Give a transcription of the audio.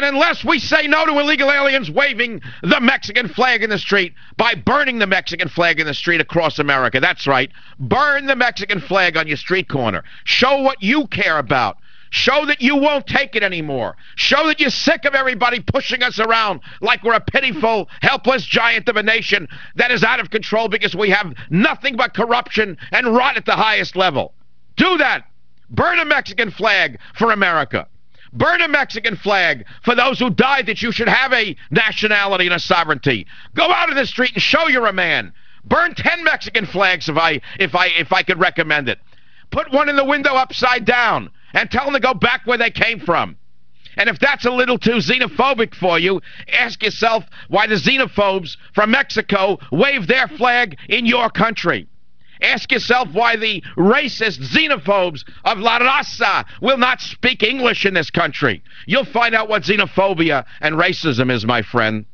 And unless we say no to illegal aliens waving the Mexican flag in the street by burning the Mexican flag in the street across America, that's right, burn the Mexican flag on your street corner. Show what you care about. Show that you won't take it anymore. Show that you're sick of everybody pushing us around like we're a pitiful, helpless giant of a nation that is out of control because we have nothing but corruption and rot at the highest level. Do that. Burn a Mexican flag for America. Burn a Mexican flag for those who died that you should have a nationality and a sovereignty. Go out in the street and show you're a man. Burn 10 Mexican flags if I could recommend it. Put one in the window upside down and tell them to go back where they came from. And if that's a little too xenophobic for you, ask yourself why the xenophobes from Mexico wave their flag in your country. Ask yourself why the racist xenophobes of La Raza will not speak English in this country. You'll find out what xenophobia and racism is, my friend.